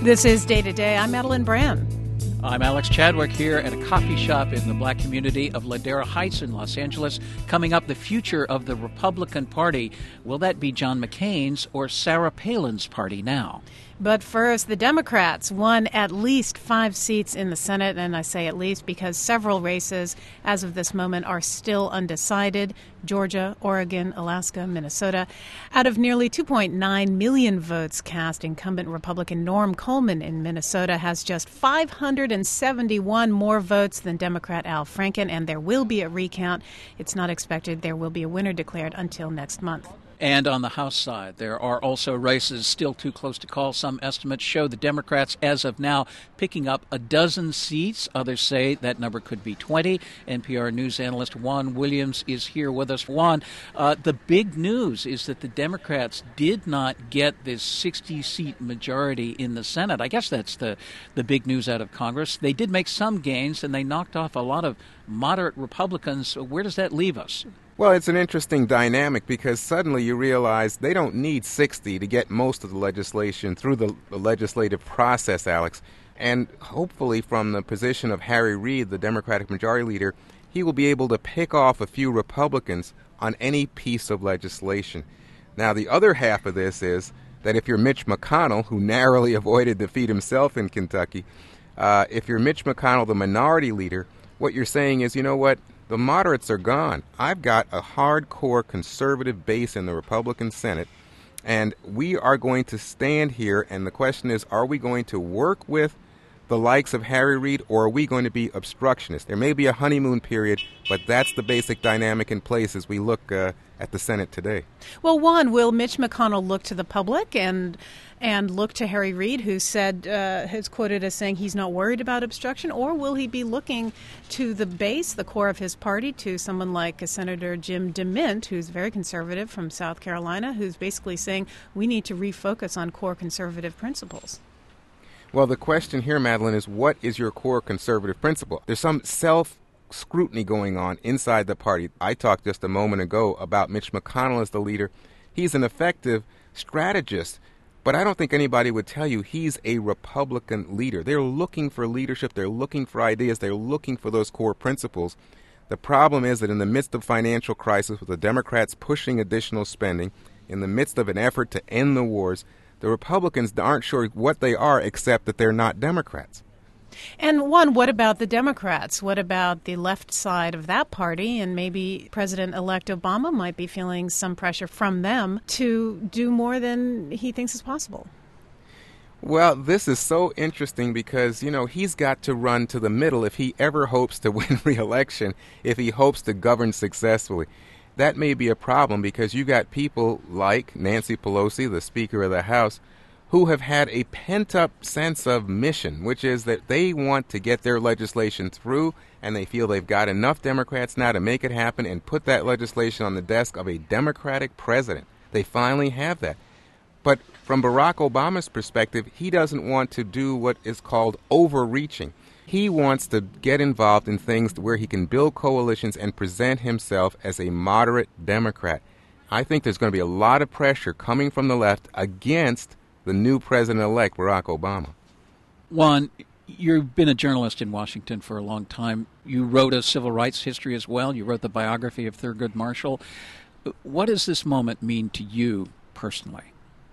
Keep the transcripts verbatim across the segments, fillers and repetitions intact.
This is Day to Day. I'm Madeline Brand. I'm Alex Chadwick here at a coffee shop in the black community of Ladera Heights in Los Angeles. Coming up, the future of the Republican Party. Will that be John McCain's or Sarah Palin's party now? But first, the Democrats won at least five seats in the Senate, and I say at least because several races as of this moment are still undecided. Georgia, Oregon, Alaska, Minnesota. Out of nearly two point nine million votes cast, incumbent Republican Norm Coleman in Minnesota has just five hundred seventy-one more votes than Democrat Al Franken, and there will be a recount. It's not expected there will be a winner declared until next month. And on the House side, there are also races still too close to call. Some estimates show the Democrats, as of now, picking up a dozen seats. Others say that number could be twenty. N P R news analyst Juan Williams is here with us. Juan, uh, the big news is that the Democrats did not get this sixty-seat majority in the Senate. I guess that's the, the big news out of Congress. They did make some gains, and they knocked off a lot of moderate Republicans. Where does that leave us? Well, it's an interesting dynamic because suddenly you realize they don't need sixty to get most of the legislation through the, the legislative process, Alex. And hopefully from the position of Harry Reid, the Democratic Majority Leader, he will be able to pick off a few Republicans on any piece of legislation. Now, the other half of this is that if you're Mitch McConnell, who narrowly avoided defeat himself in Kentucky, uh, if you're Mitch McConnell, the minority leader, what you're saying is, you know what? The moderates are gone. I've got a hardcore conservative base in the Republican Senate, and we are going to stand here, and the question is, are we going to work with the likes of Harry Reid, or are we going to be obstructionists? There may be a honeymoon period, but that's the basic dynamic in place as we look uh, at the Senate today. Well, Juan, will Mitch McConnell look to the public and and look to Harry Reid, who said, uh, has quoted as saying he's not worried about obstruction, or will he be looking to the base, the core of his party, to someone like a Senator Jim DeMint, who's very conservative from South Carolina, who's basically saying we need to refocus on core conservative principles? Well, the question here, Madeline, is what is your core conservative principle? There's some self-scrutiny going on inside the party. I talked just a moment ago about Mitch McConnell as the leader. He's an effective strategist, but I don't think anybody would tell you he's a Republican leader. They're looking for leadership. They're looking for ideas. They're looking for those core principles. The problem is that in the midst of financial crisis, with the Democrats pushing additional spending, in the midst of an effort to end the wars, the Republicans aren't sure what they are except that they're not Democrats. And one, what about the Democrats? What about the left side of that party? And maybe President-elect Obama might be feeling some pressure from them to do more than he thinks is possible. Well, this is so interesting because, you know, he's got to run to the middle if he ever hopes to win re-election, if he hopes to govern successfully. That may be a problem because you got people like Nancy Pelosi, the Speaker of the House, who have had a pent-up sense of mission, which is that they want to get their legislation through, and they feel they've got enough Democrats now to make it happen and put that legislation on the desk of a Democratic president. They finally have that. But from Barack Obama's perspective, he doesn't want to do what is called overreaching. He wants to get involved in things where he can build coalitions and present himself as a moderate Democrat. I think there's going to be a lot of pressure coming from the left against the new president-elect, Barack Obama. Juan, you've been a journalist in Washington for a long time. You wrote a civil rights history as well. You wrote the biography of Thurgood Marshall. What does this moment mean to you personally?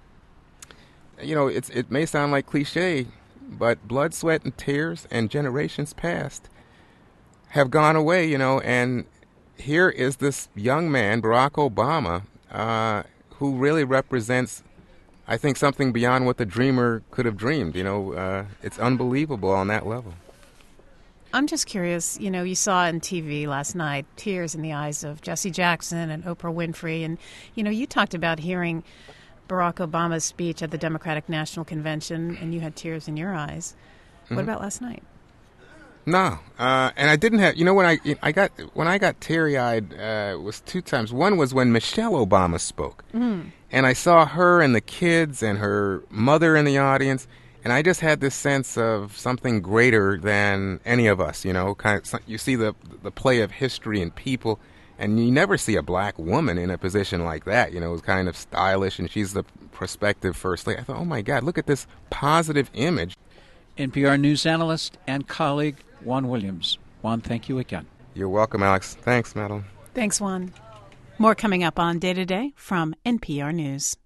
You know, it's, it may sound like cliche, but blood, sweat, and tears and generations past have gone away, you know, and here is this young man, Barack Obama, uh, who really represents, I think, something beyond what the dreamer could have dreamed. You know, uh, it's unbelievable on that level. I'm just curious, you know, you saw on T V last night tears in the eyes of Jesse Jackson and Oprah Winfrey, and, you know, you talked about hearing Barack Obama's speech at the Democratic National Convention, and you had tears in your eyes. Mm-hmm. What about last night? No, uh, and I didn't have. You know, when I I got when I got teary-eyed uh, was two times. One was when Michelle Obama spoke, mm-hmm. and I saw her and the kids and her mother in the audience, and I just had this sense of something greater than any of us. You know, kind of you see the the play of history and people. And you never see a black woman in a position like that. You know, it was kind of stylish, and she's the prospective first lady. I thought, oh, my God, look at this positive image. N P R News analyst and colleague Juan Williams. Juan, thank you again. You're welcome, Alex. Thanks, Madeline. Thanks, Juan. More coming up on Day to Day from N P R News.